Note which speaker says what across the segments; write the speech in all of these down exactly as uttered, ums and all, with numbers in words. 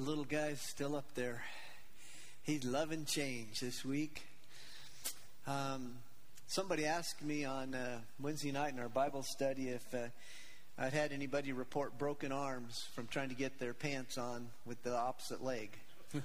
Speaker 1: little guy's still up there. He's loving change this week. Um, somebody asked me on uh, Wednesday night in our Bible study if uh, I'd had anybody report broken arms from trying to get their pants on with the opposite leg.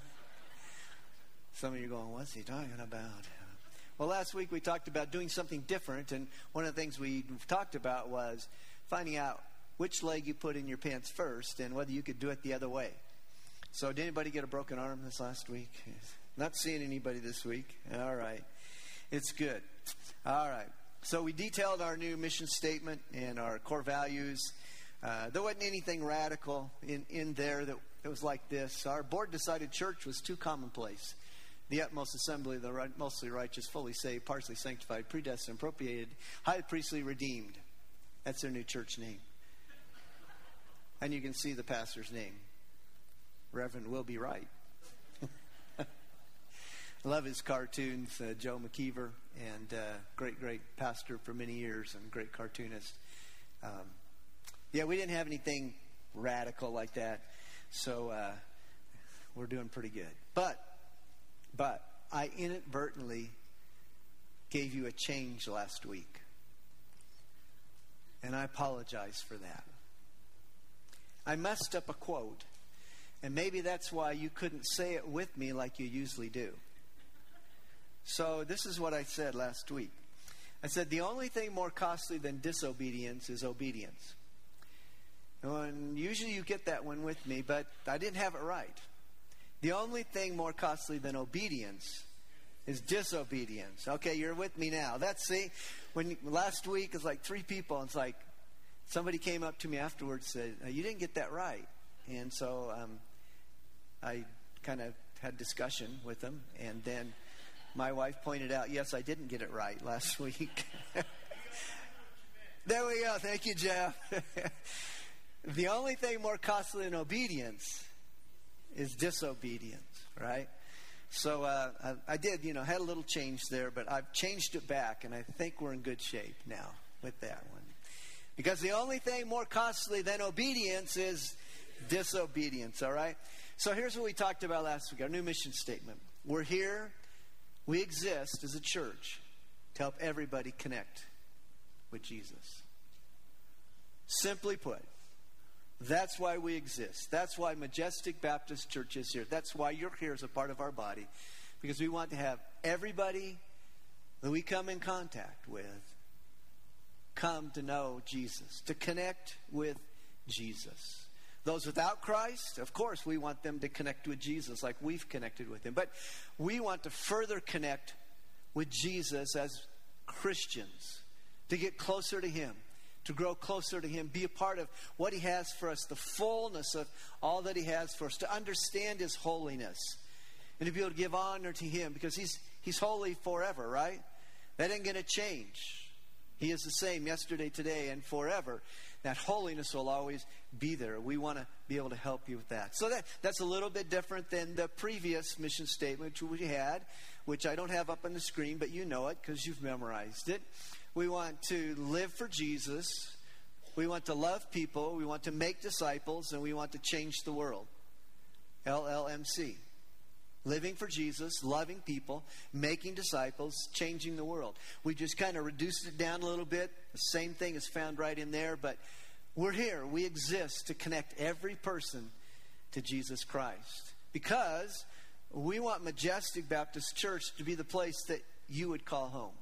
Speaker 1: Some of you are going, what's he talking about? Well, last week we talked about doing something different, and one of the things we talked about was finding out which leg you put in your pants first and whether you could do it the other way. So did anybody get a broken arm this last week? Not seeing anybody this week. All right. It's good. All right. So we detailed our new mission statement and our core values. Uh, there wasn't anything radical in, in there that it was like this. Our board decided church was too commonplace. The utmost assembly of the right, mostly righteous, fully saved, partially sanctified, predestined, appropriated, high priestly redeemed. That's their new church name. And you can see the pastor's name. Reverend Will Be Right. I love his cartoons, uh, Joe McKeever, and uh, great, great pastor for many years and great cartoonist. Um, yeah, we didn't have anything radical like that, so uh, we're doing pretty good. But But I inadvertently gave you a change last week. And I apologize for that. I messed up a quote. And maybe that's why you couldn't say it with me like you usually do. So this is what I said last week. I said, the only thing more costly than disobedience is obedience. And usually you get that one with me, but I didn't have it right. The only thing more costly than obedience is disobedience. Okay, you're with me now. That's, see, when last week it was like three people, and it's like somebody came up to me afterwards and said, you didn't get that right. And so um, I kind of had discussion with them, and then my wife pointed out, yes, I didn't get it right last week. There we go. Thank you, Jeff. The only thing more costly than obedience is disobedience, right? So uh, I, I did, you know, had a little change there, but I've changed it back, and I think we're in good shape now with that one. Because the only thing more costly than obedience is disobedience, all right? So here's what we talked about last week, our new mission statement. We're here, we exist as a church to help everybody connect with Jesus. Simply put, that's why we exist. That's why Majestic Baptist Church is here. That's why you're here as a part of our body. Because we want to have everybody that we come in contact with come to know Jesus, to connect with Jesus. Those without Christ, of course, we want them to connect with Jesus like we've connected with Him. But we want to further connect with Jesus as Christians, to get closer to Him, to grow closer to Him, be a part of what He has for us, the fullness of all that He has for us, to understand His holiness, and to be able to give honor to Him, because He's He's holy forever, right? That ain't going to change. He is the same yesterday, today, and forever. That holiness will always be there. We want to be able to help you with that. So that that's a little bit different than the previous mission statement which we had, which I don't have up on the screen, but you know it because you've memorized it. We want to live for Jesus. We want to love people. We want to make disciples. And we want to change the world. L L M C. Living for Jesus, loving people, making disciples, changing the world. We just kind of reduced it down a little bit. The same thing is found right in there. But we're here. We exist to connect every person to Jesus Christ. Because we want Majestic Baptist Church to be the place that you would call home.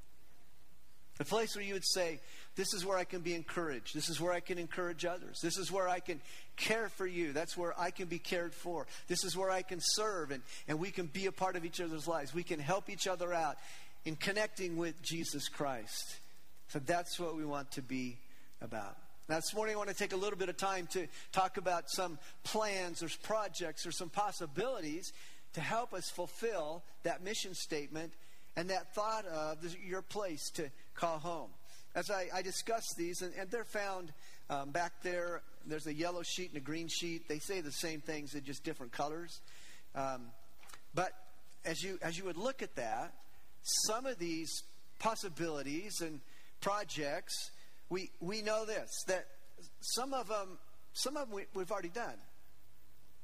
Speaker 1: A place where you would say, this is where I can be encouraged. This is where I can encourage others. This is where I can care for you. That's where I can be cared for. This is where I can serve, and, and we can be a part of each other's lives. We can help each other out in connecting with Jesus Christ. So that's what we want to be about. Now this morning I want to take a little bit of time to talk about some plans or projects or some possibilities to help us fulfill that mission statement and that thought of this, your place to call home. As I, I discuss these, and, and they're found um, back there. There's a yellow sheet and a green sheet. They say the same things in just different colors. Um, but as you as you would look at that, some of these possibilities and projects, we we know this, that some of them some of them we, we've already done.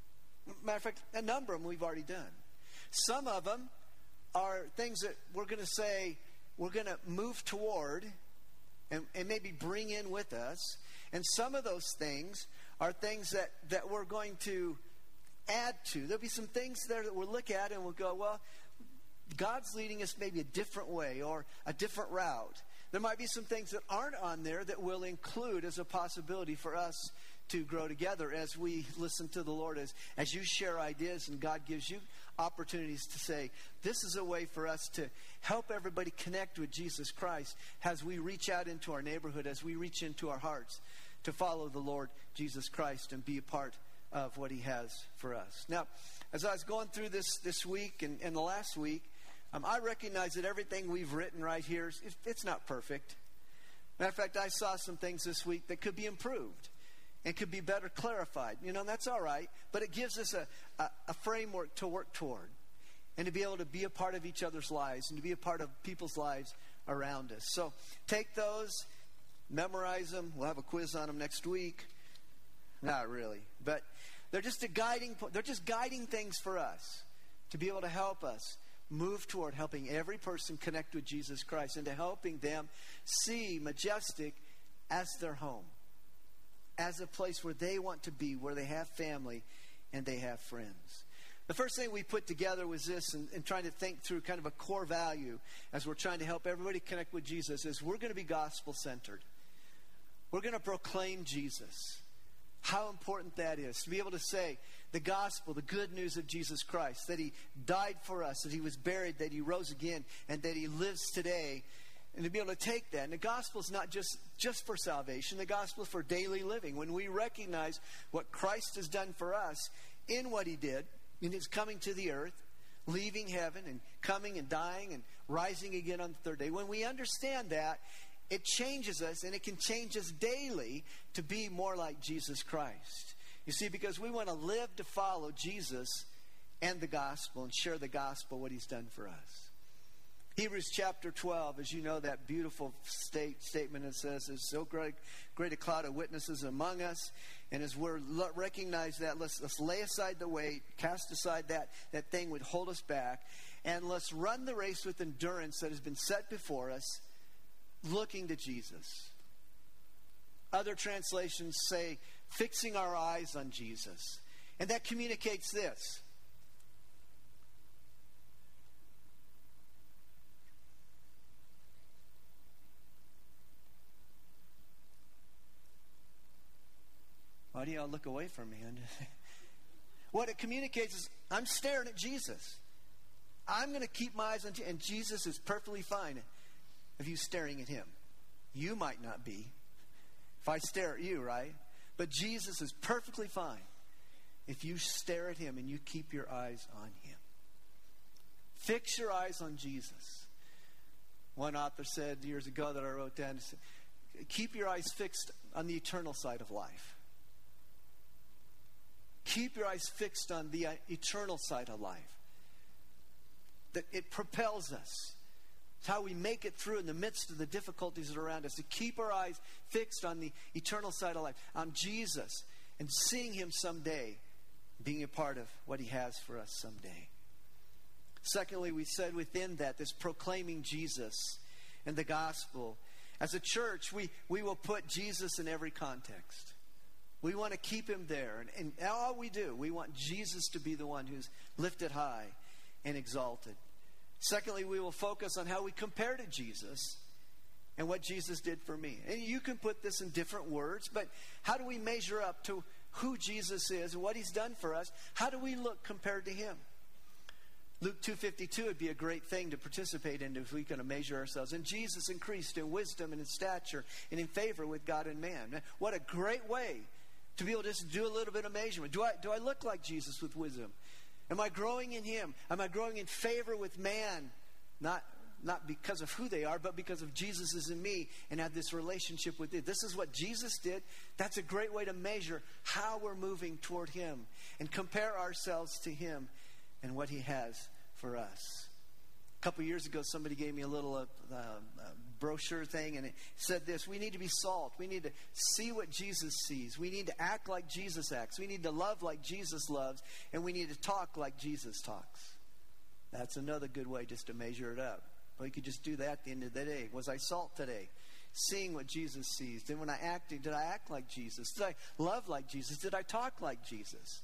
Speaker 1: Matter of fact, a number of them we've already done. Some of them are things that we're going to say we're going to move toward and, and maybe bring in with us. And some of those things are things that, that we're going to add to. There'll be some things there that we'll look at and we'll go, well, God's leading us maybe a different way or a different route. There might be some things that aren't on there that we'll include as a possibility for us to grow together as we listen to the Lord, as, as you share ideas and God gives you opportunities to say, this is a way for us to help everybody connect with Jesus Christ as we reach out into our neighborhood, as we reach into our hearts to follow the Lord Jesus Christ and be a part of what he has for us. Now, as I was going through this this week and, and the last week, um, I recognize that everything we've written right here, is, it's not perfect. Matter of fact, I saw some things this week that could be improved and could be better clarified. You know, and that's all right. But it gives us a, a, a framework to work toward and to be able to be a part of each other's lives and to be a part of people's lives around us. So take those, memorize them. We'll have a quiz on them next week. Not really. But they're just a guiding, they're just guiding things for us to be able to help us move toward helping every person connect with Jesus Christ and to helping them see Majestic as their home, as a place where they want to be, where they have family and they have friends. The first thing we put together was this, and, and trying to think through kind of a core value as we're trying to help everybody connect with Jesus, is we're going to be gospel-centered. We're going to proclaim Jesus. How important that is, to be able to say the gospel, the good news of Jesus Christ, that he died for us, that he was buried, that he rose again, and that he lives today. And to be able to take that. And the gospel is not just, just for salvation. The gospel is for daily living. When we recognize what Christ has done for us in what he did, in his coming to the earth, leaving heaven and coming and dying and rising again on the third day. When we understand that, it changes us, and it can change us daily to be more like Jesus Christ. You see, because we want to live to follow Jesus and the gospel and share the gospel, what he's done for us. Hebrews chapter twelve, as you know, that beautiful state, statement that says, there's so great, great a cloud of witnesses among us. And as we recognize that, let's, let's lay aside the weight, cast aside that, that thing would hold us back, and let's run the race with endurance that has been set before us, looking to Jesus. Other translations say, fixing our eyes on Jesus. And that communicates this. Why do y'all look away from me? What it communicates is, I'm staring at Jesus. I'm going to keep my eyes on Jesus. And Jesus is perfectly fine of you staring at him. You might not be. If I stare at you, right? But Jesus is perfectly fine if you stare at him and you keep your eyes on him. Fix your eyes on Jesus. One author said years ago that I wrote down, keep your eyes fixed on the eternal side of life. Keep your eyes fixed on the eternal side of life. That it propels us. It's how we make it through in the midst of the difficulties that are around us. To keep our eyes fixed on the eternal side of life. On Jesus. And seeing him someday. Being a part of what he has for us someday. Secondly, we said within that, this proclaiming Jesus and the gospel. As a church, we, we will put Jesus in every context. We want to keep him there. And, and all we do, we want Jesus to be the one who's lifted high and exalted. Secondly, we will focus on how we compare to Jesus and what Jesus did for me. And you can put this in different words, but how do we measure up to who Jesus is and what he's done for us? How do we look compared to him? Luke two fifty-two would be a great thing to participate in if we can measure ourselves. And Jesus increased in wisdom and in stature and in favor with God and man. What a great way to be able to just do a little bit of measurement. Do I, do I look like Jesus with wisdom? Am I growing in him? Am I growing in favor with man? Not, not because of who they are, but because of Jesus is in me and have this relationship with it. This is what Jesus did. That's a great way to measure how we're moving toward him and compare ourselves to him and what he has for us. A couple years ago, somebody gave me a little uh, uh, brochure thing, and it said this: we need to be salt. We need to see what Jesus sees. We need to act like Jesus acts. We need to love like Jesus loves, and we need to talk like Jesus talks. That's another good way just to measure it up. Well, you could just do that at the end of the day. Was I salt today? Seeing what Jesus sees. Then when I acted, did I act like Jesus? Did I love like Jesus? Did I talk like Jesus?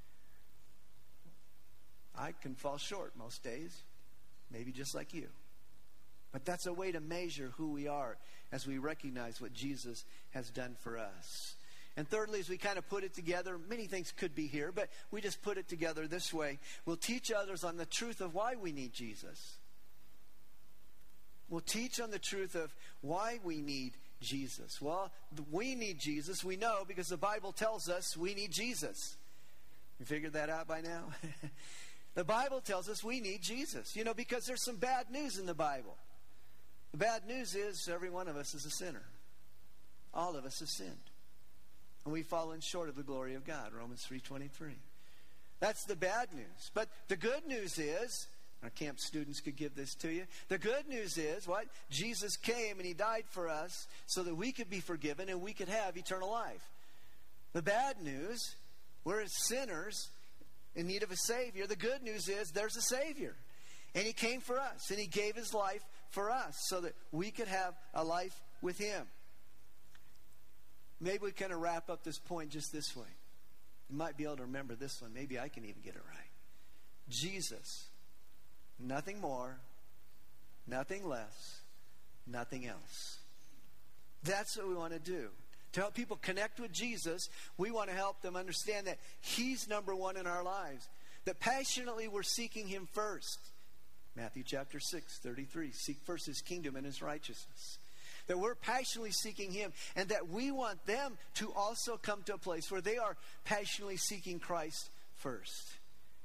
Speaker 1: I can fall short most days, maybe just like you. But that's a way to measure who we are as we recognize what Jesus has done for us. And thirdly, as we kind of put it together, many things could be here, but we just put it together this way. We'll teach others on the truth of why we need Jesus. We'll teach on the truth of why we need Jesus. Well, we need Jesus, we know, because the Bible tells us we need Jesus. You figured that out by now? The Bible tells us we need Jesus. You know, because there's some bad news in the Bible. The bad news is every one of us is a sinner. All of us have sinned. And we've fallen short of the glory of God, Romans three twenty-three. That's the bad news. But the good news is, our camp students could give this to you. The good news is, what? Jesus came and He died for us so that we could be forgiven and we could have eternal life. The bad news, we're sinners in need of a Savior. The good news is there's a Savior. And He came for us. And He gave His life for us so that we could have a life with Him. Maybe we kind of wrap up this point just this way. You might be able to remember this one. Maybe I can even get it right. Jesus. Nothing more. Nothing less. Nothing else. That's what we want to do. To help people connect with Jesus, we want to help them understand that He's number one in our lives. That passionately we're seeking Him first. Matthew chapter six, thirty-three. Seek first His kingdom and His righteousness. That we're passionately seeking Him, and that we want them to also come to a place where they are passionately seeking Christ first.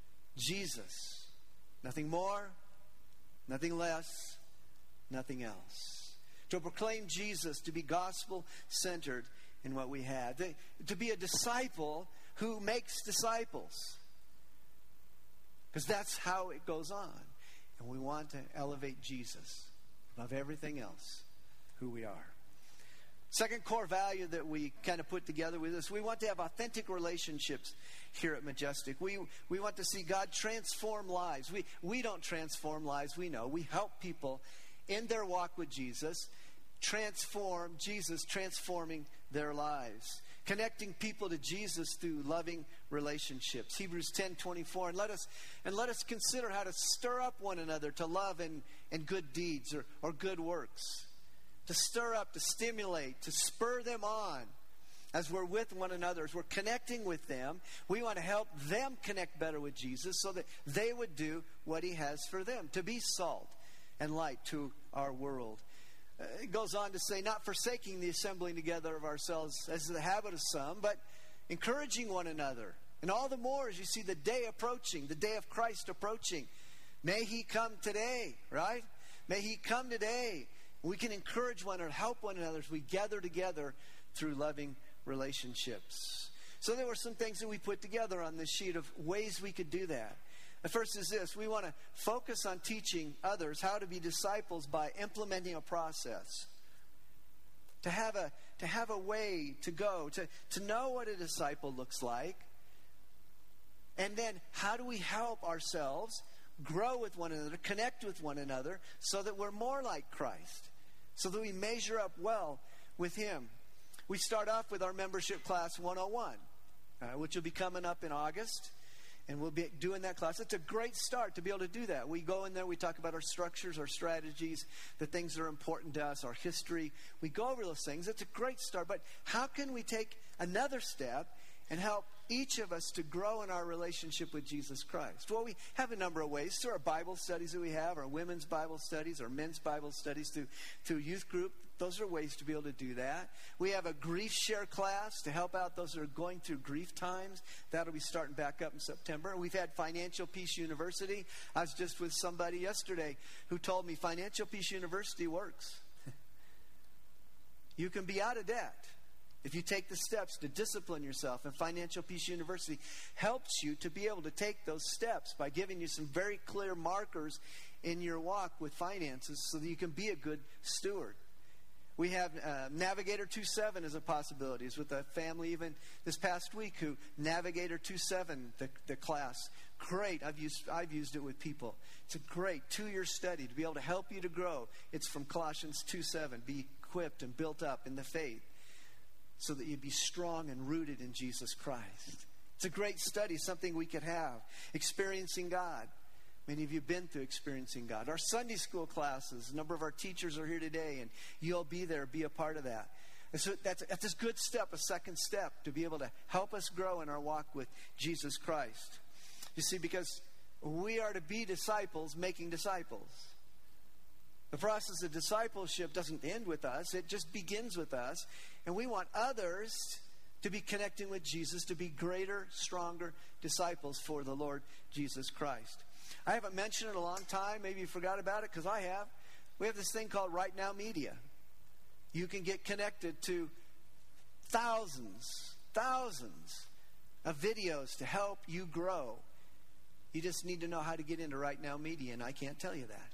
Speaker 1: Jesus. Nothing more, nothing less, nothing else. To proclaim Jesus, to be gospel-centered in what we have. To be a disciple who makes disciples. Because that's how it goes on. And we want to elevate Jesus above everything else, who we are. Second core value that we kind of put together with this, we want to have authentic relationships here at Majestic. We we want to see God transform lives. We, we don't transform lives, we know. We help people in their walk with Jesus transform, Jesus transforming their lives. Connecting people to Jesus through loving relationships. Hebrews ten twenty-four. And let us and let us consider how to stir up one another to love and, and good deeds or, or good works. To stir up, to stimulate, to spur them on as we're with one another, as we're connecting with them. We want to help them connect better with Jesus so that they would do what He has for them, to be salt and light to our world. Uh, it goes on to say, not forsaking the assembling together of ourselves as the habit of some, but encouraging one another. And all the more as you see the day approaching, the day of Christ approaching. May He come today, right? May He come today. We can encourage one another, help one another as we gather together through loving relationships. So there were some things that we put together on this sheet of ways we could do that. The first is this: we want to focus on teaching others how to be disciples by implementing a process. To have a, to have a way to go, to, to know what a disciple looks like. And then how do we help ourselves grow with one another, connect with one another, so that we're more like Christ, so that we measure up well with Him. We start off with our membership class one oh one, uh, which will be coming up in August, and we'll be doing that class. It's a great start to be able to do that. We go in there, we talk about our structures, our strategies, the things that are important to us, our history. We go over those things. It's a great start, but how can we take another step and help each of us to grow in our relationship with Jesus Christ? Well, we have a number of ways. Through our Bible studies that we have, our women's Bible studies, our men's Bible studies, through, through youth group. Those are ways to be able to do that. We have a grief share class to help out those that are going through grief times. That'll be starting back up in September. We've had Financial Peace University. I was just with somebody yesterday who told me Financial Peace University works. You can be out of debt if you take the steps to discipline yourself. And Financial Peace University helps you to be able to take those steps by giving you some very clear markers in your walk with finances so that you can be a good steward. We have uh, Navigator two seven as a possibility. It's with a family even this past week who Navigator two seven, the, the class. Great. I've used I've used it with people. It's a great two-year study to be able to help you to grow. It's from Colossians two seven. Be equipped and built up in the faith so that you'd be strong and rooted in Jesus Christ. It's a great study, something we could have. Experiencing God. Many of you have been through experiencing God. Our Sunday school classes, a number of our teachers are here today, and you'll be there, be a part of that. And so that's, that's a good step, a second step, to be able to help us grow in our walk with Jesus Christ. You see, because we are to be disciples making disciples. The process of discipleship doesn't end with us. It just begins with us. And we want others to be connecting with Jesus, to be greater, stronger disciples for the Lord Jesus Christ. I haven't mentioned it in a long time. Maybe you forgot about it, because I have. We have this thing called Right Now Media. You can get connected to thousands, thousands of videos to help you grow. You just need to know how to get into Right Now Media, and I can't tell you that.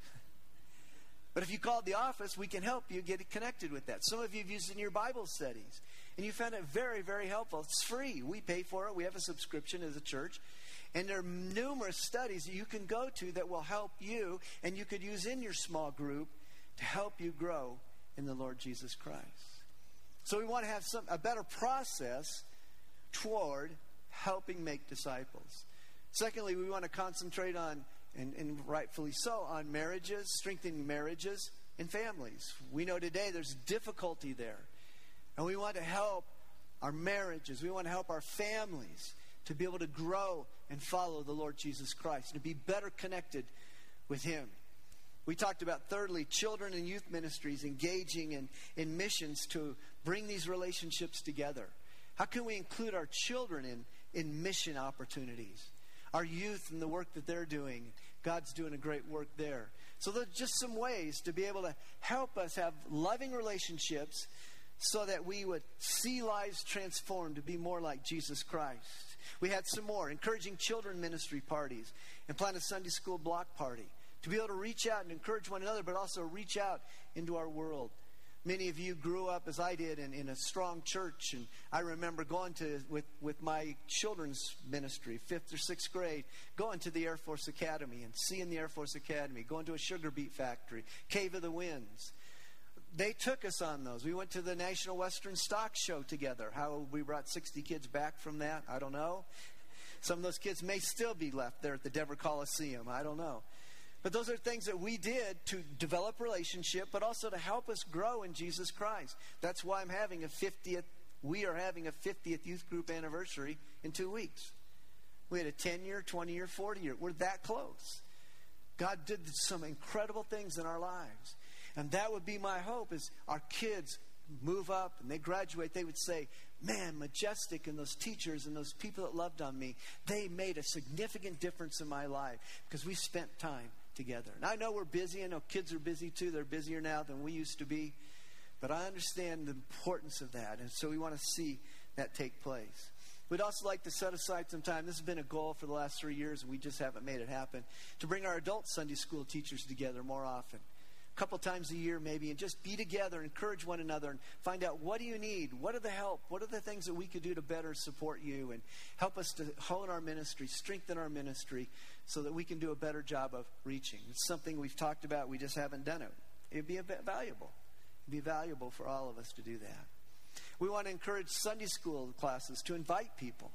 Speaker 1: But if you called the office, we can help you get connected with that. Some of you have used it in your Bible studies, and you found it very, very helpful. It's free. We pay for it. We have a subscription as a church. And there are numerous studies that you can go to that will help you, and you could use in your small group to help you grow in the Lord Jesus Christ. So we want to have some a better process toward helping make disciples. Secondly, we want to concentrate on, and, and rightfully so, on marriages, strengthening marriages and families. We know today there's difficulty there. And we want to help our marriages. We want to help our families to be able to grow and follow the Lord Jesus Christ, to be better connected with Him. We talked about, thirdly, children and youth ministries engaging in, in missions to bring these relationships together. How can we include our children in, in mission opportunities? Our youth and the work that they're doing. God's doing a great work there. So there's just some ways to be able to help us have loving relationships so that we would see lives transformed to be more like Jesus Christ. We had some more, encouraging children ministry parties and plan a Sunday school block party to be able to reach out and encourage one another, but also reach out into our world. Many of you grew up, as I did, in, in a strong church, and I remember going to, with, with my children's ministry, fifth or sixth grade, going to the Air Force Academy and seeing the Air Force Academy, going to a sugar beet factory, Cave of the Winds. They took us on those. We went to the National Western Stock Show together. How we brought sixty kids back from that, I don't know. Some of those kids may still be left there at the Denver Coliseum. I don't know. But those are things that we did to develop relationship, but also to help us grow in Jesus Christ. That's why I'm having a fiftieth, we are having a fiftieth youth group anniversary in two weeks. We had a ten-year, twenty-year, forty-year. We're that close. God did some incredible things in our lives. And that would be my hope, is our kids move up and they graduate. They would say, man, Majestic and those teachers and those people that loved on me, they made a significant difference in my life because we spent time together. And I know we're busy. I know kids are busy too. They're busier now than we used to be. But I understand the importance of that. And so we want to see that take place. We'd also like to set aside some time. This has been a goal for the last three years, and we just haven't made it happen, to bring our adult Sunday school teachers together more often. A couple times a year maybe, and just be together, encourage one another, and find out, what do you need? What are the help? What are the things that we could do to better support you and help us to hone our ministry, strengthen our ministry, so that we can do a better job of reaching? It's something we've talked about. We just haven't done it. It'd be a bit valuable. It'd be valuable for all of us to do that. We want to encourage Sunday school classes to invite people,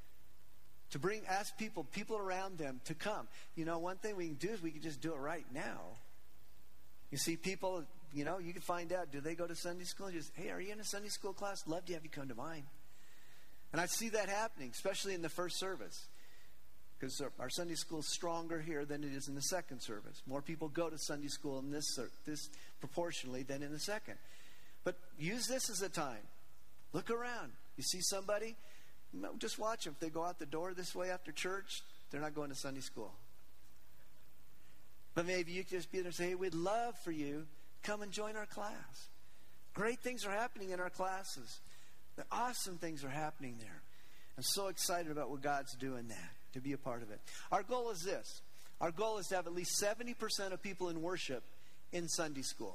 Speaker 1: to bring, ask people, people around them to come. You know, one thing we can do is we can just do it right now. You see people, you know, you can find out, do they go to Sunday school? Just, hey, are you in a Sunday school class? Love to have you come to mine. And I see that happening, especially in the first service. Because our Sunday school is stronger here than it is in the second service. More people go to Sunday school in this, this proportionally than in the second. But use this as a time. Look around. You see somebody? Just watch them. If they go out the door this way after church, they're not going to Sunday school. But maybe you could just be there and say, hey, we'd love for you to come and join our class. Great things are happening in our classes. The awesome things are happening there. I'm so excited about what God's doing that, to be a part of it. Our goal is this. Our goal is to have at least seventy percent of people in worship in Sunday school.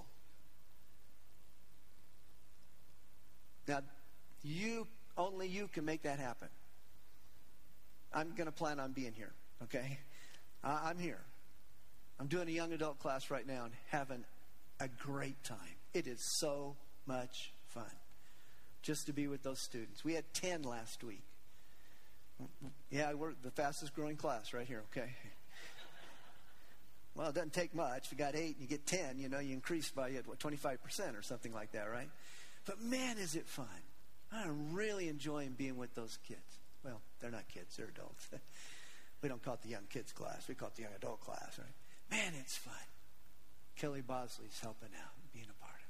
Speaker 1: Now, you, only you can make that happen. I'm going to plan on being here, okay? Uh, I'm here. I'm doing a young adult class right now and having a great time. It is so much fun just to be with those students. We had ten last week. Yeah, we're the fastest growing class right here, okay? Well, it doesn't take much. If you got eight and you get ten, you know, you increase by, what, twenty-five percent or something like that, right? But man, is it fun. I'm really enjoying being with those kids. Well, they're not kids, they're adults. We don't call it the young kids class. We call it the young adult class, right? Man, it's fun. Kelly Bosley's helping out and being a part of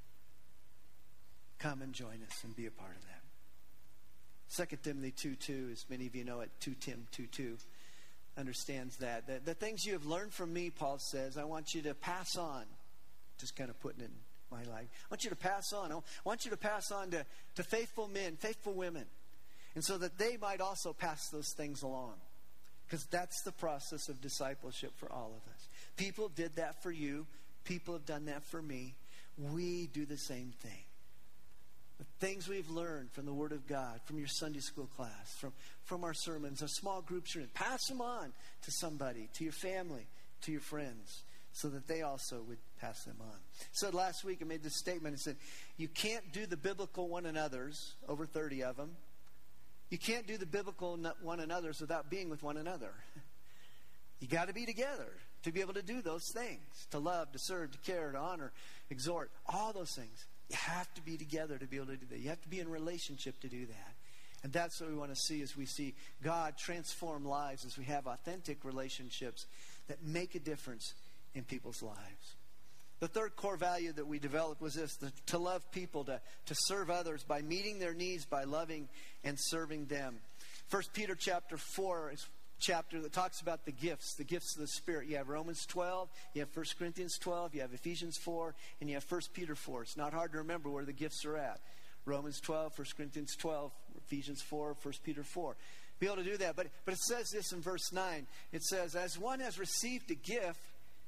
Speaker 1: it. Come and join us and be a part of that. Second Timothy two two, as many of you know it, two Tim two two, understands that. The, the things you have learned from me, Paul says, I want you to pass on. Just kind of putting it in my life. I want you to pass on. I want you to pass on to, to faithful men, faithful women. And so that they might also pass those things along. Because that's the process of discipleship for all of us. People did that for you. People have done that for me. We do the same thing. The things we've learned from the Word of God, from your Sunday school class, from, from our sermons, our small groups, pass them on to somebody, to your family, to your friends, so that they also would pass them on. So last week I made this statement. I said, you can't do the biblical one another's, over thirty of them. You can't do the biblical one another's without being with one another. You got to be together to be able to do those things. To love, to serve, to care, to honor, exhort, all those things. You have to be together to be able to do that. You have to be in relationship to do that. And that's what we want to see as we see God transform lives, as we have authentic relationships that make a difference in people's lives. The third core value that we developed was this, the, to love people, to, to serve others by meeting their needs, by loving and serving them. First Peter chapter four is a chapter that talks about the gifts, the gifts of the Spirit. You have Romans twelve, you have First Corinthians twelve, you have Ephesians four, and you have First Peter four. It's not hard to remember where the gifts are at. Romans twelve, First Corinthians twelve, Ephesians four, First Peter four. Be able to do that. But, but it says this in verse nine. It says, as one has received a gift,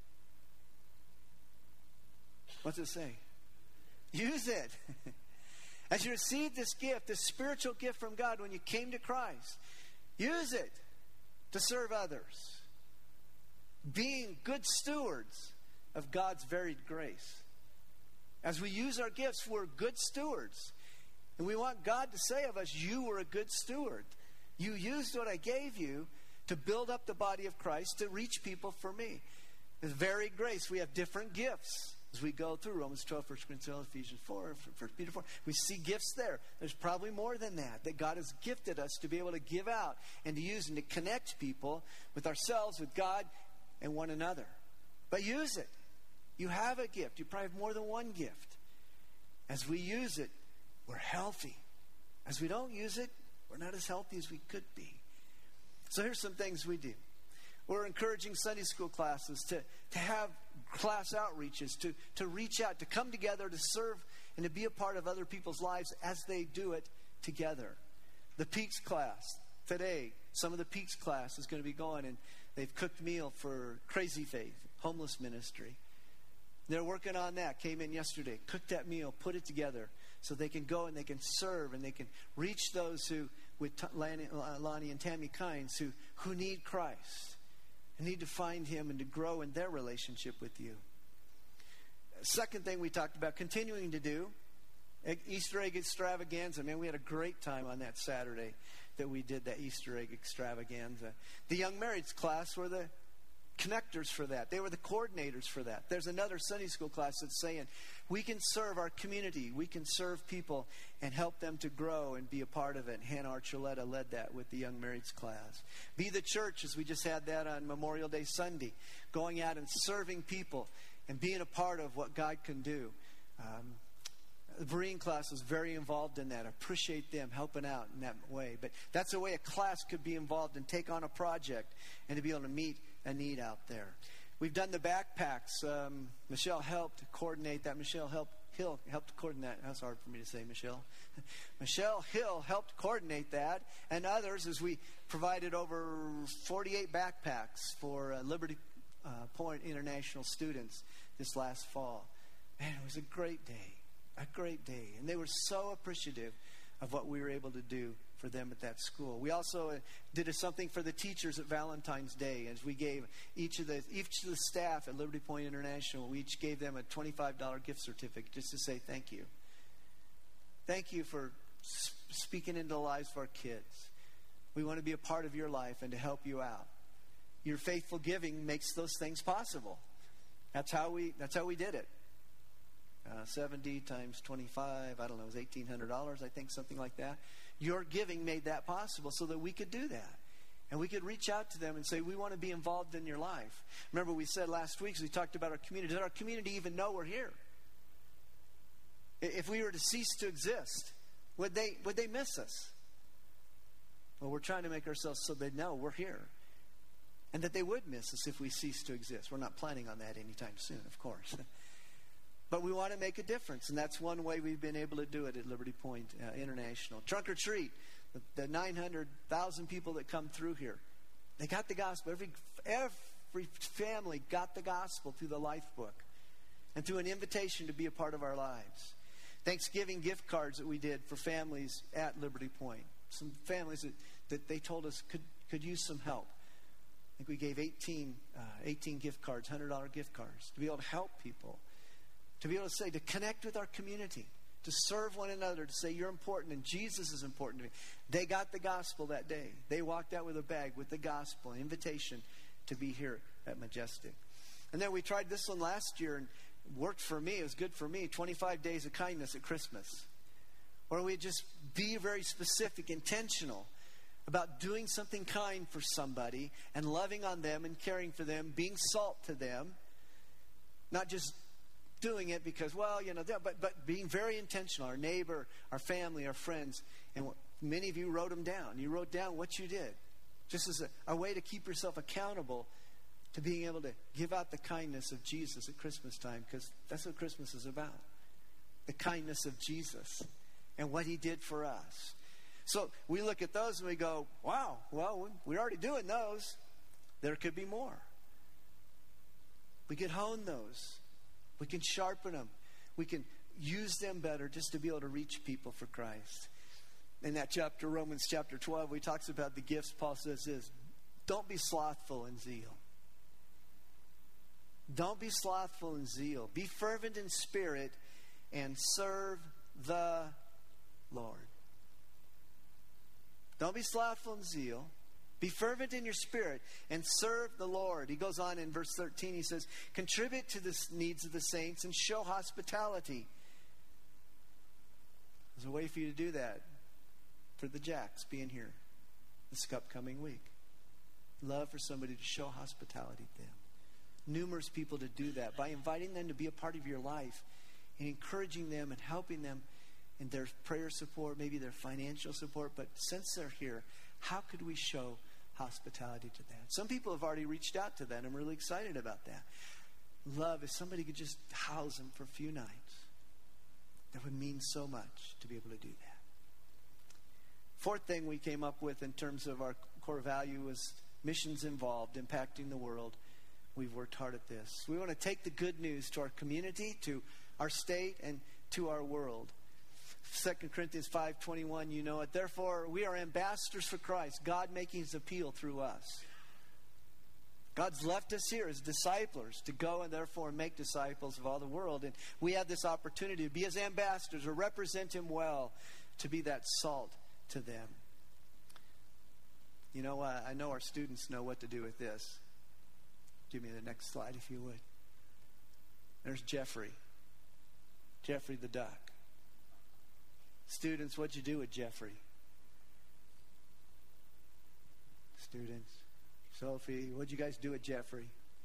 Speaker 1: what's it say? Use it. As you received this gift, this spiritual gift from God when you came to Christ, use it to serve others. Being good stewards of God's varied grace. As we use our gifts, we're good stewards. And we want God to say of us, you were a good steward. You used what I gave you to build up the body of Christ, to reach people for me. With varied grace, we have different gifts. As we go through Romans twelve, First Corinthians twelve, Ephesians four, First Peter four, we see gifts there. There's probably more than that, that God has gifted us to be able to give out and to use and to connect people with ourselves, with God, and one another. But use it. You have a gift. You probably have more than one gift. As we use it, we're healthy. As we don't use it, we're not as healthy as we could be. So here's some things we do. We're encouraging Sunday school classes to, to have class outreaches, to, to reach out, to come together, to serve, and to be a part of other people's lives as they do it together. The Peaks class, today, some of the Peaks class is going to be going, and they've cooked meal for Crazy Faith, homeless ministry. They're working on that, came in yesterday, cooked that meal, put it together, so they can go and they can serve, and they can reach those who, with Lonnie, Lonnie and Tammy Kynes, who, who need Christ. Need to find Him and to grow in their relationship with you. Second thing we talked about, continuing to do, Easter egg extravaganza. Man, we had a great time on that Saturday that we did that Easter egg extravaganza. The young marrieds class were the connectors for that. They were the coordinators for that. There's another Sunday school class that's saying we can serve our community. We can serve people and help them to grow and be a part of it. Hannah Archuleta led that with the young marrieds class. Be the church, as we just had that on Memorial Day Sunday, going out and serving people and being a part of what God can do. Um, the Berean class was very involved in that. I appreciate them helping out in that way. But that's a way a class could be involved and take on a project and to be able to meet a need out there. We've done the backpacks. Um, Michelle helped coordinate that. Michelle helped Hill helped coordinate. That's hard for me to say, Michelle. Michelle Hill helped coordinate that, and others, as we provided over forty-eight backpacks for uh, Liberty uh, Point International students this last fall. Man, it was a great day, a great day. And they were so appreciative of what we were able to do for them at that school. We also uh, did a, something for the teachers at Valentine's Day, as we gave each of the each of the staff at Liberty Point International, we each gave them a twenty-five dollars gift certificate just to say thank you. Thank you for sp- speaking into the lives of our kids. We want to be a part of your life and to help you out. Your faithful giving makes those things possible. That's how we that's how we did it. Uh, seventy times twenty-five, I don't know, it was eighteen hundred dollars, I think, something like that. Your giving made that possible so that we could do that. And we could reach out to them and say, we want to be involved in your life. Remember we said last week, as we talked about our community, did our community even know we're here? If we were to cease to exist, would they, would they miss us? Well, we're trying to make ourselves so they know we're here. And that they would miss us if we cease to exist. We're not planning on that anytime soon, of course. But we want to make a difference, and that's one way we've been able to do it at Liberty Point uh, International. Trunk or Treat, the, the nine hundred thousand people that come through here, they got the gospel. Every, every family got the gospel through the Life Book and through an invitation to be a part of our lives. Thanksgiving gift cards that we did for families at Liberty Point. Some families that, that they told us could, could use some help. I think we gave eighteen, uh, eighteen gift cards, one hundred dollars gift cards, to be able to help people. To be able to say, to connect with our community, to serve one another, to say you're important and Jesus is important to me. They got the gospel that day. They walked out with a bag with the gospel, an invitation to be here at Majestic. And then we tried this one last year and it worked for me. It was good for me. twenty-five days of kindness at Christmas. Where we just be very specific, intentional about doing something kind for somebody and loving on them and caring for them, being salt to them. Not just doing it because, well, you know, but but being very intentional. Our neighbor, our family, our friends, and many of you wrote them down. You wrote down what you did, just as a, a way to keep yourself accountable to being able to give out the kindness of Jesus at Christmas time, because that's what Christmas is about. The kindness of Jesus and what he did for us. So we look at those and we go, wow, well, we're already doing those. There could be more. We could hone those. We can sharpen them. We can use them better just to be able to reach people for Christ. In that chapter, Romans chapter twelve, we talks about the gifts. Paul says this, don't be slothful in zeal. Don't be slothful in zeal. Be fervent in spirit and serve the Lord. Don't be slothful in zeal. Be fervent in your spirit and serve the Lord. He goes on in verse thirteen. He says, contribute to the needs of the saints and show hospitality. There's a way for you to do that for the Jacks being here this upcoming week. Love for somebody to show hospitality to them. Numerous people to do that by inviting them to be a part of your life and encouraging them and helping them in their prayer support, maybe their financial support. But since they're here, how could we show hospitality to that? Some people have already reached out to that. I'm really excited about that. Love, if somebody could just house them for a few nights, that would mean so much to be able to do that. Fourth thing we came up with in terms of our core value was missions involved, impacting the world. We've worked hard at this. We want to take the good news to our community, to our state, and to our world. Second Corinthians five twenty-one, you know it. Therefore, we are ambassadors for Christ, God making his appeal through us. God's left us here as disciples to go and therefore make disciples of all the world. And we have this opportunity to be his ambassadors, to represent him well, to be that salt to them. You know, uh, I know our students know what to do with this. Give me the next slide if you would. There's Jeffrey. Jeffrey the duck. Students, what'd you do with Jeffrey? Students. Sophie, what'd you guys do with Jeffrey?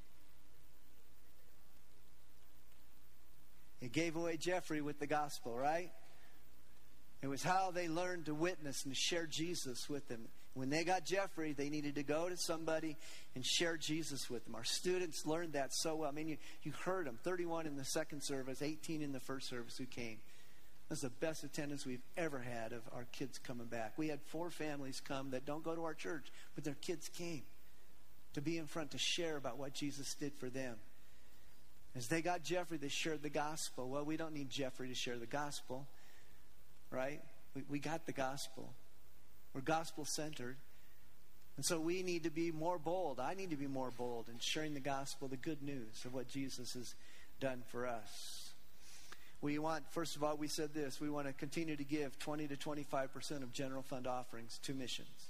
Speaker 1: You gave away Jeffrey with the gospel, right? It was how they learned to witness and to share Jesus with them. When they got Jeffrey, they needed to go to somebody and share Jesus with them. Our students learned that so well. I mean, you, you heard them. thirty-one in the second service, eighteen in the first service who came. That's the best attendance we've ever had of our kids coming back. We had four families come that don't go to our church, but their kids came to be in front to share about what Jesus did for them. As they got Jeffrey, they shared the gospel. Well, we don't need Jeffrey to share the gospel, right? We, we got the gospel. We're gospel-centered. And so we need to be more bold. I need to be more bold in sharing the gospel, the good news of what Jesus has done for us. We want, first of all, we said this, we want to continue to give twenty to twenty-five percent of general fund offerings to missions.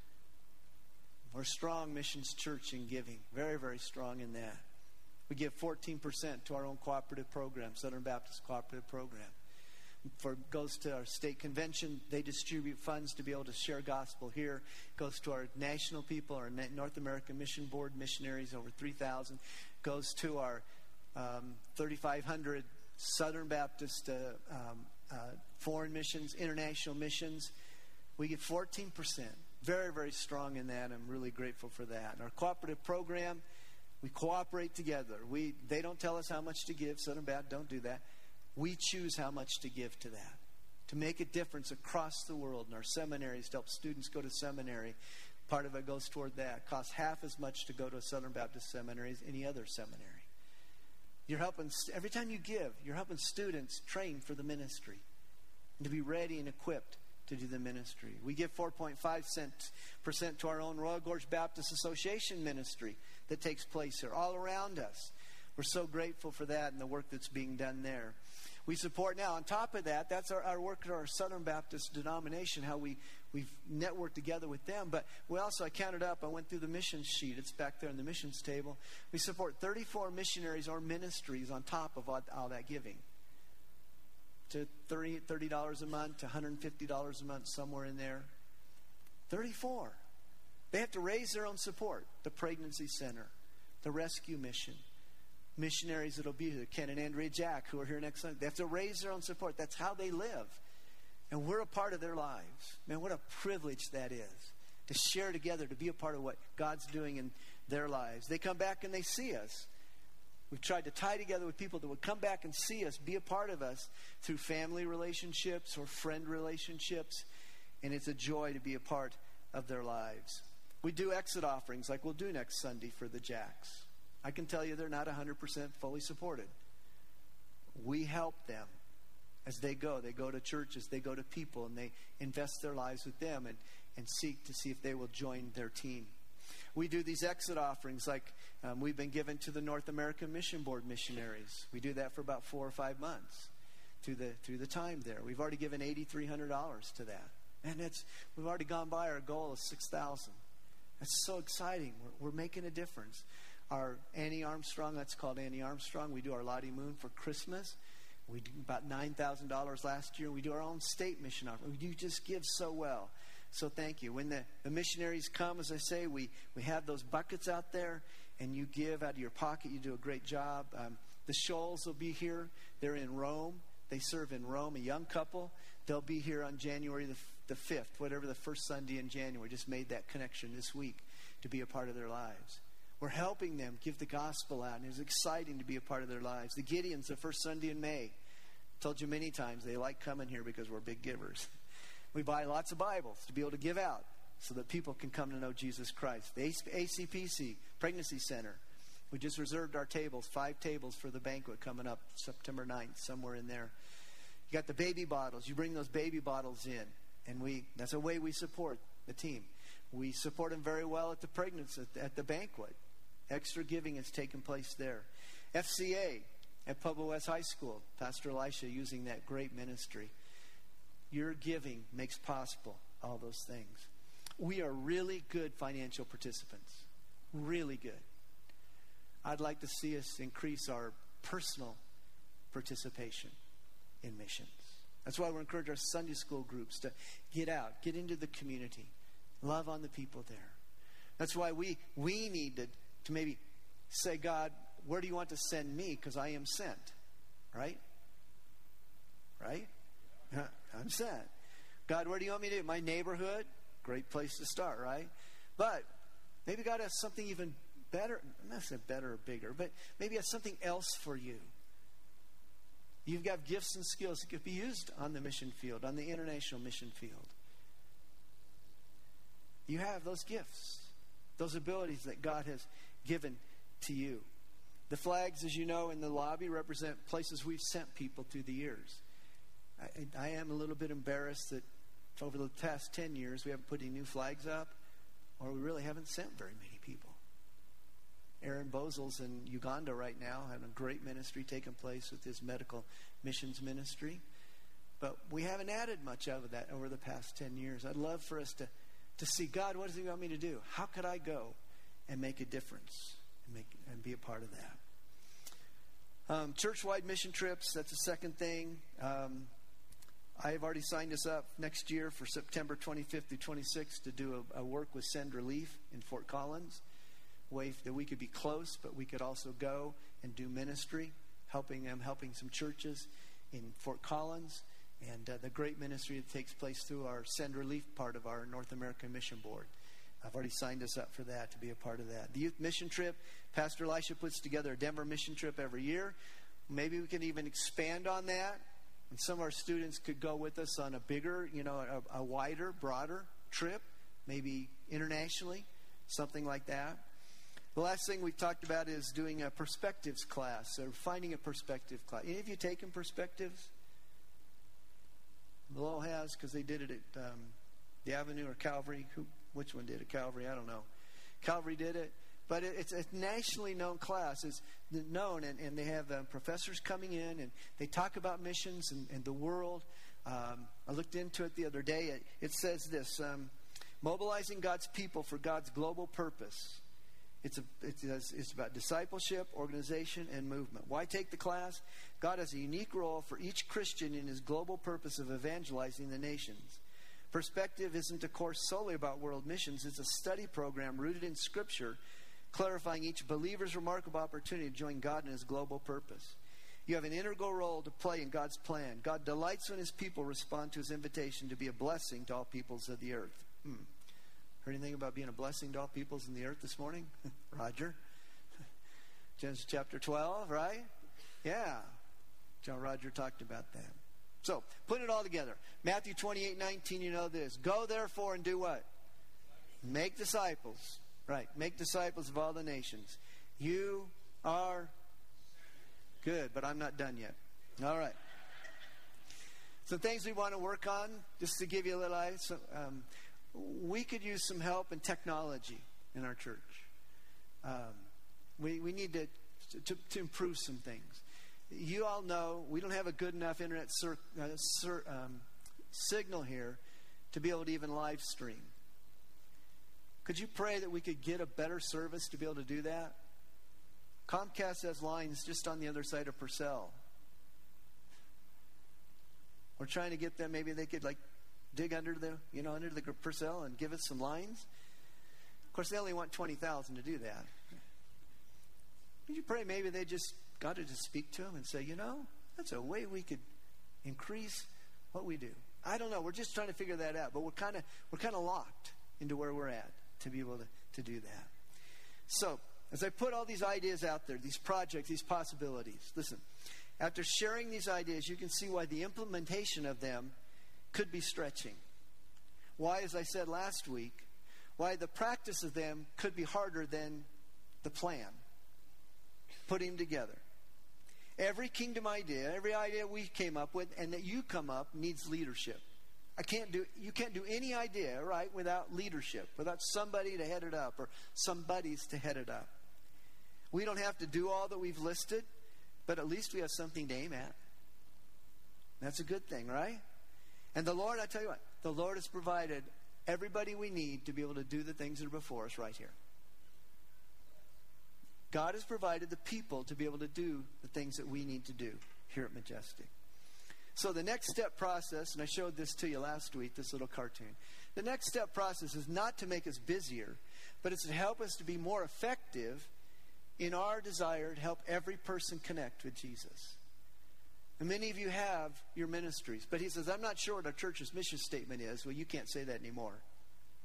Speaker 1: We're a strong missions church in giving. Very, very strong in that. We give fourteen percent to our own cooperative program, Southern Baptist Cooperative Program. For goes to our state convention, they distribute funds to be able to share gospel here. Goes to our national people, our North American Mission Board missionaries, over three thousand. Goes to our um, thirty-five hundred Southern Baptist uh, um, uh, foreign missions, international missions. We get fourteen percent. Very, very strong in that. I'm really grateful for that. And our cooperative program, we cooperate together. We They don't tell us how much to give. Southern Baptist don't do that. We choose how much to give to that, to make a difference across the world. In our seminaries, to help students go to seminary, part of it goes toward that. It costs half as much to go to a Southern Baptist seminary as any other seminary. You're helping, every time you give, you're helping students train for the ministry and to be ready and equipped to do the ministry. We give four point five percent to our own Royal Gorge Baptist Association ministry that takes place here all around us. We're so grateful for that and the work that's being done there. We support now, on top of that, that's our, our work at our Southern Baptist denomination, how we, we've networked together with them. But we also, I counted up, I went through the missions sheet. It's back there on the missions table. We support thirty-four missionaries or ministries on top of all, all that giving. To thirty dollars a month, to one hundred fifty dollars a month, somewhere in there. thirty-four. They have to raise their own support. The Pregnancy Center, the Rescue Mission. Missionaries that'll be here, Ken and Andrea Jack, who are here next Sunday. They have to raise their own support. That's how they live. And we're a part of their lives. Man, what a privilege that is. To share together, to be a part of what God's doing in their lives. They come back and they see us. We've tried to tie together with people that would come back and see us, be a part of us through family relationships or friend relationships. And it's a joy to be a part of their lives. We do exit offerings like we'll do next Sunday for the Jacks. I can tell you they're not one hundred percent fully supported. We help them as they go. They go to churches, they go to people, and they invest their lives with them and, and seek to see if they will join their team. We do these exit offerings like um, we've been given to the North American Mission Board missionaries. We do that for about four or five months through the through the time there. We've already given eight thousand three hundred dollars to that. And it's we've already gone by our goal of six thousand dollars. That's so exciting. We're, we're making a difference. Our Annie Armstrong, that's called Annie Armstrong. We do our Lottie Moon for Christmas. We do about nine thousand dollars last year. We do our own state mission offering. You just give so well. So thank you. When the, the missionaries come, as I say, we, we have those buckets out there, and you give out of your pocket. You do a great job. Um, the Scholes will be here. They're in Rome. They serve in Rome, a young couple. They'll be here on January the, the fifth, whatever the first Sunday in January. Just made that connection this week to be a part of their lives. We're helping them give the gospel out, and it's exciting to be a part of their lives. The Gideons, the first Sunday in May. I told you many times they like coming here because we're big givers. We buy lots of Bibles to be able to give out so that people can come to know Jesus Christ. The A C P C, Pregnancy Center. We just reserved our tables, five tables for the banquet coming up September ninth, somewhere in there. You got the baby bottles. You bring those baby bottles in, and we that's a way we support the team. We support them very well at the pregnancy, at the banquet. Extra giving has taken place there. F C A at Pueblo West High School. Pastor Elisha using that great ministry. Your giving makes possible all those things. We are really good financial participants. Really good. I'd like to see us increase our personal participation in missions. That's why we encourage our Sunday school groups to get out, get into the community, love on the people there. That's why we we need to, to maybe say, God, where do you want to send me? Because I am sent. Right? Right? I'm sent. God, where do you want me to do? My neighborhood? Great place to start, right? But maybe God has something even better. I'm not saying better or bigger, but maybe He has something else for you. You've got gifts and skills that could be used on the mission field, on the international mission field. You have those gifts, those abilities that God has given to you. The flags, as you know, in the lobby represent places we've sent people through the years. I, I am a little bit embarrassed that over the past ten years we haven't put any new flags up, or we really haven't sent very many people. Aaron Bozel's in Uganda right now, having a great ministry taking place with his medical missions ministry. But we haven't added much of that over the past ten years. I'd love for us to, to see, God, what does He want me to do? How could I go and make a difference and, make, and be a part of that? Um, church-wide mission trips, that's the second thing. Um, I have already signed us up next year for September twenty-fifth through twenty-sixth to do a, a work with Send Relief in Fort Collins. Way that we could be close, but we could also go and do ministry, helping them, helping some churches in Fort Collins, and uh, the great ministry that takes place through our Send Relief part of our North American Mission Board. I've already signed us up for that, to be a part of that. The youth mission trip, Pastor Elisha puts together a Denver mission trip every year. Maybe we can even expand on that, and some of our students could go with us on a bigger, you know, a, a wider, broader trip, maybe internationally, something like that. The last thing we've talked about is doing a perspectives class, or finding a perspective class. Any of you taken perspectives? Lowell has, because they did it at um, the Avenue or Calvary. Who, which one did it? Calvary? I don't know. Calvary did it. But it, it's a nationally known class. It's known, and, and they have um, professors coming in, and they talk about missions and, and the world. Um, I looked into it the other day. It, it says this, um, mobilizing God's people for God's global purpose. It's, a, it's, it's about discipleship, organization, and movement. Why take the class? God has a unique role for each Christian in His global purpose of evangelizing the nations. Perspective isn't a course solely about world missions. It's a study program rooted in Scripture, clarifying each believer's remarkable opportunity to join God in His global purpose. You have an integral role to play in God's plan. God delights when His people respond to His invitation to be a blessing to all peoples of the earth. Hmm. Heard anything about being a blessing to all peoples in the earth this morning? Roger. Genesis chapter twelve, right? Yeah. John Roger talked about that. So, putting it all together. Matthew twenty-eight nineteen, you know this. Go therefore and do what? Make disciples. Right. Make disciples of all the nations. You are good, but I'm not done yet. All right. Some things we want to work on, just to give you a little idea. So, um, we could use some help in technology in our church. Um, we we need to, to to improve some things. You all know we don't have a good enough internet cir- uh, cir- um, signal here to be able to even live stream. Could you pray that we could get a better service to be able to do that? Comcast has lines just on the other side of Purcell. We're trying to get them. Maybe they could like dig under the, you know, under the Purcell and give us some lines. Of course, they only want twenty thousand to do that. Would you pray maybe they just, God would just speak to them and say, you know, that's a way we could increase what we do. I don't know. We're just trying to figure that out. But we're kind of we're kind of locked into where we're at to be able to, to do that. So, as I put all these ideas out there, these projects, these possibilities, listen, after sharing these ideas, you can see why the implementation of them could be stretching. Why, as I said last week, why the practice of them could be harder than the plan. Putting them together. Every kingdom idea, every idea we came up with and that you come up needs leadership. I can't do, you can't do any idea, right, without leadership, without somebody to head it up or somebodies to head it up. We don't have to do all that we've listed, but at least we have something to aim at. That's a good thing, right? And the Lord, I tell you what, the Lord has provided everybody we need to be able to do the things that are before us right here. God has provided the people to be able to do the things that we need to do here at Majestic. So the next step process, and I showed this to you last week, this little cartoon. The next step process is not to make us busier, but it's to help us to be more effective in our desire to help every person connect with Jesus. And many of you have your ministries. But he says, I'm not sure what our church's mission statement is. Well, you can't say that anymore.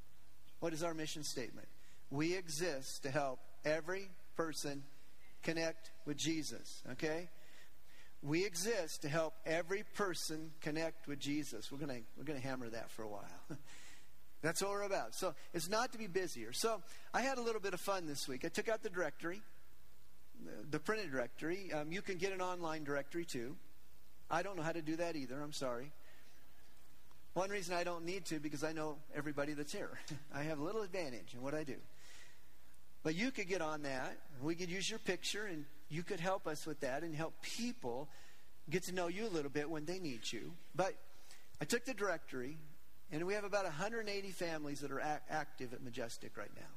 Speaker 1: What is our mission statement? We exist to help every person connect with Jesus. Okay? We exist to help every person connect with Jesus. We're gonna we're gonna hammer that for a while. That's what we're about. So it's not to be busier. So I had a little bit of fun this week. I took out the directory, the, the printed directory. Um, you can get an online directory too. I don't know how to do that either. I'm sorry. One reason I don't need to, because I know everybody that's here. I have a little advantage in what I do. But you could get on that. We could use your picture, and you could help us with that and help people get to know you a little bit when they need you. But I took the directory, and we have about one hundred eighty families that are a- active at Majestic right now.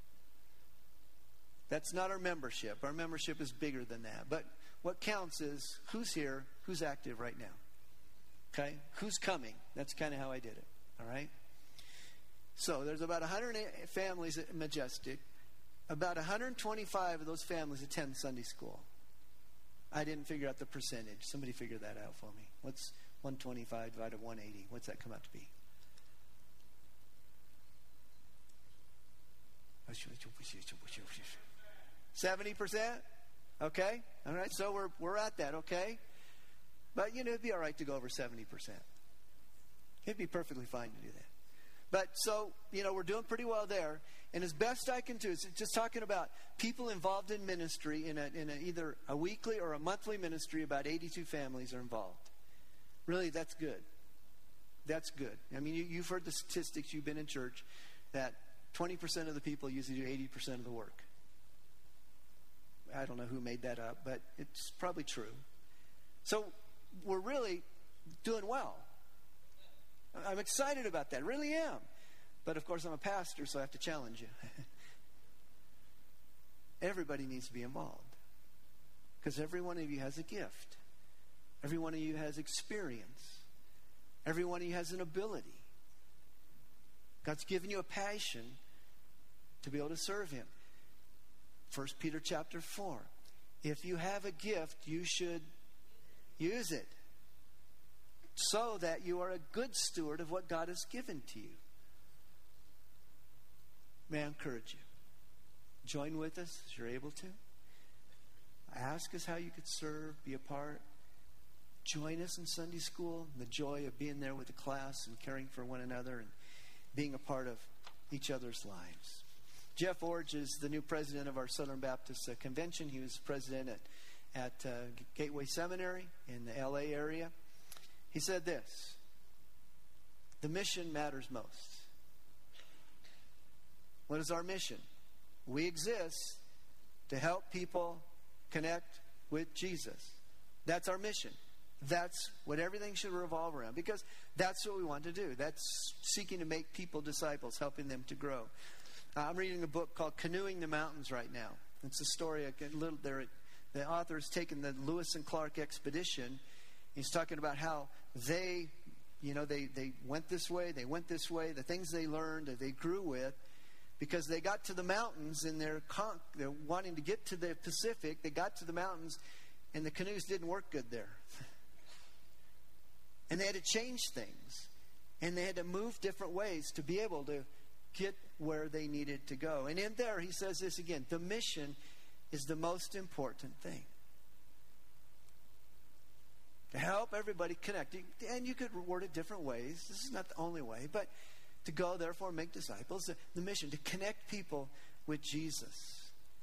Speaker 1: That's not our membership. Our membership is bigger than that. But what counts is who's here, who's active right now. Okay? Who's coming? That's kind of how I did it. All right? So there's about one hundred eighty families at Majestic. About one hundred twenty-five of those families attend Sunday school. I didn't figure out the percentage. Somebody figure that out for me. What's one hundred twenty-five divided by one hundred eighty? What's that come out to be? seventy percent? Okay. All right. So we're we're at that, okay? But, you know, it'd be all right to go over seventy percent. It'd be perfectly fine to do that. But so, you know, we're doing pretty well there. And as best I can do, it's just talking about people involved in ministry in, a, in a, either a weekly or a monthly ministry. About eighty-two families are involved. Really, that's good. That's good. I mean, you, you've heard the statistics. You've been in church that twenty percent of the people usually do eighty percent of the work. I don't know who made that up, but it's probably true. So we're really doing well. I'm excited about that. Really am. But of course, I'm a pastor, so I have to challenge you. Everybody needs to be involved. Because every one of you has a gift. Every one of you has experience. Every one of you has an ability. God's given you a passion to be able to serve Him. First Peter chapter four. If you have a gift, you should use it, so that you are a good steward of what God has given to you. May I encourage you? Join with us as you're able to. Ask us how you could serve, be a part. Join us in Sunday school, the joy of being there with the class and caring for one another and being a part of each other's lives. Jeff Orge is the new president of our Southern Baptist uh, Convention. He was president at, at uh, Gateway Seminary in the L A area. He said this: the mission matters most. What is our mission? We exist to help people connect with Jesus. That's our mission. That's what everything should revolve around, because that's what we want to do. That's seeking to make people disciples, helping them to grow. Uh, I'm reading a book called Canoeing the Mountains right now. It's a story. A little, there, the author has taken the Lewis and Clark expedition. He's talking about how they, you know, they, they went this way, they went this way, the things they learned, that they grew with, because they got to the mountains and they're, con- they're wanting to get to the Pacific. They got to the mountains and the canoes didn't work good there. And they had to change things. And they had to move different ways to be able to get where they needed to go. And in there, he says this again: the mission is the most important thing. To help everybody connect. And you could word it different ways. This is not the only way. But to go, therefore, make disciples. The, the mission, to connect people with Jesus.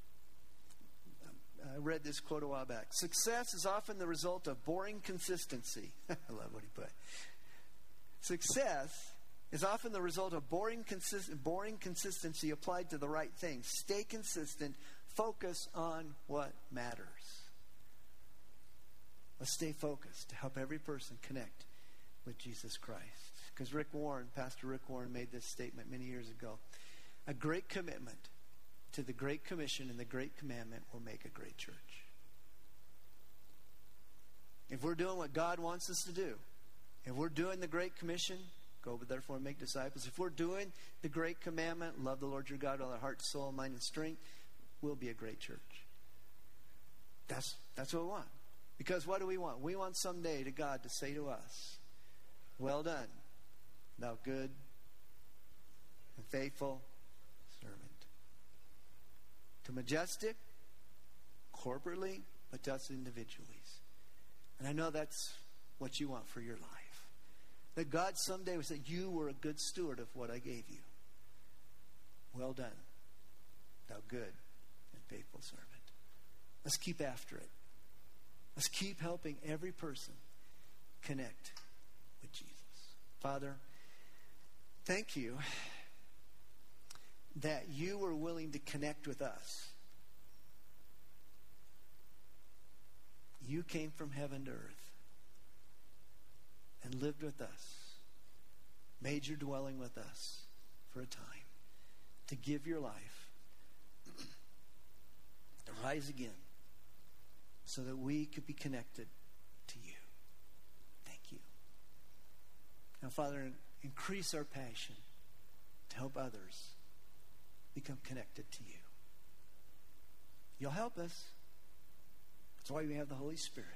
Speaker 1: I read this quote a while back. Success is often the result of boring consistency. I love what he put. Success is often the result of boring, consist- boring consistency applied to the right thing. Stay consistent. Focus on what matters. Let's stay focused to help every person connect with Jesus Christ. Because Rick Warren, Pastor Rick Warren, made this statement many years ago. A great commitment to the Great Commission and the Great Commandment will make a great church. If we're doing what God wants us to do, if we're doing the Great Commission, go therefore and make disciples. If we're doing the Great Commandment, love the Lord your God with all our heart, soul, mind, and strength, we'll be a great church. That's, that's what we want. Because what do we want? We want someday to God to say to us, well done, thou good and faithful to Majestic, corporately, but to us individually. And I know that's what you want for your life. That God someday will say, you were a good steward of what I gave you. Well done, thou good and faithful servant. Let's keep after it. Let's keep helping every person connect with Jesus. Father, thank you that you were willing to connect with us. You came from heaven to earth and lived with us, made your dwelling with us for a time, to give your life, to rise again, so that we could be connected to you. Thank you. Now, Father, increase our passion to help others become connected to you. You'll help us. That's why we have the Holy Spirit.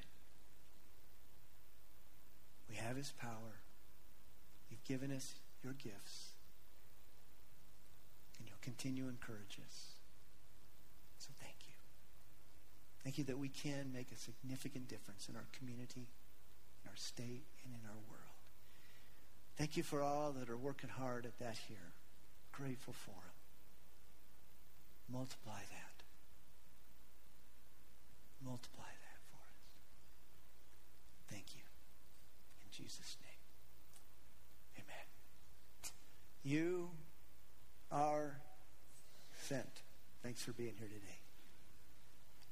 Speaker 1: We have his power. You've given us your gifts. And you'll continue to encourage us. So thank you. Thank you that we can make a significant difference in our community, in our state, and in our world. Thank you for all that are working hard at that here. Grateful for them. Multiply that. Multiply that for us. Thank you. In Jesus' name. Amen. You are sent. Thanks for being here today.